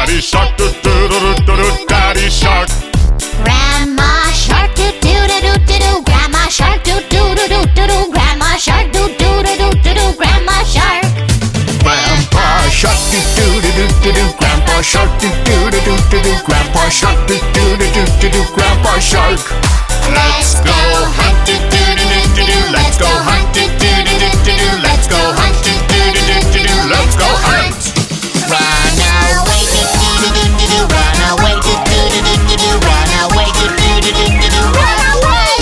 Daddy shark, do do do do do, Daddy shark. Grandma shark, do do do do do do. Grandma shark, do do do do do do. Grandma shark, do do do do do do. Grandma shark. Grandpa shark, do do do do do do. Grandpa shark, do do do do do do. Grandpa shark, do do do do do do. Grandpa shark. Let's go hunt, do do do do do do. Let's go hunt, do do do do do do. Let's go hunt, do do do do do do. Let's go hunt. Run away, do do do do do do. Run away, do do do do do do. Run away, do do do do do do. Run away.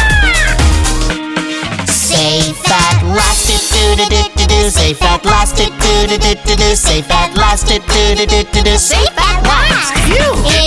Safe at last, do do do do do do. Safe at last, do do do do do do. Safe at last, do do do do do do. Safe at last. Phew.